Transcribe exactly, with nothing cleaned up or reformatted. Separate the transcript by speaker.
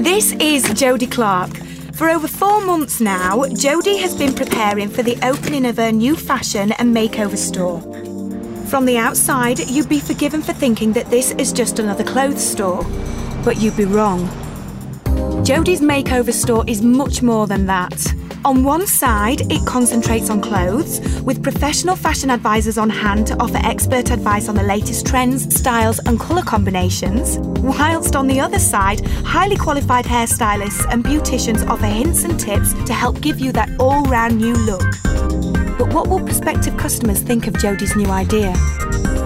Speaker 1: This is Jodie Clark. For over four months now, Jodie has been preparing for the opening of her new fashion and makeover store. From the outside, you'd be forgiven for thinking that this is just another clothes store. But you'd be wrong. Jodie's makeover store is much more than that. On one side, it concentrates on clothes, with professional fashion advisors on hand to offer expert advice on the latest trends, styles and colour combinations, whilst on the other side, highly qualified hairstylists and beauticians offer hints and tips to help give you that all-round new look. But what will prospective customers think of Jodie's new idea?